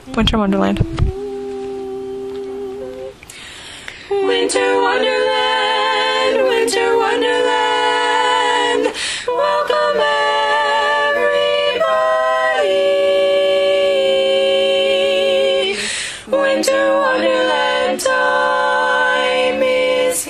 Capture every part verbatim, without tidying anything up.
Winter Wonderland. Winter Wonderland, Winter Wonderland, welcome everybody. Winter Wonderland time is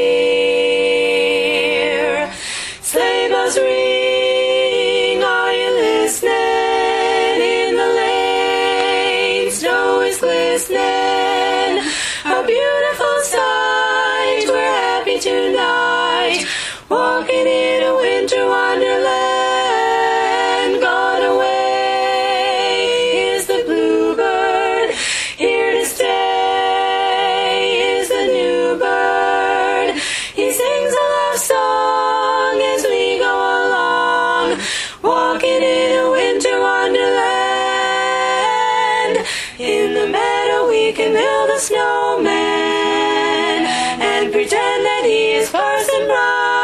here. Sleigh bells ring, are you listening? In the lane, snow is glistening. A beautiful sight, we're happy tonight, walking in a winter wonderland. Gone away is the bluebird, here to stay is the new bird. He sings a love song as we go along, walking in a winter wonderland. In the meadow we can build a snowman and pretend that he is Parson Brown.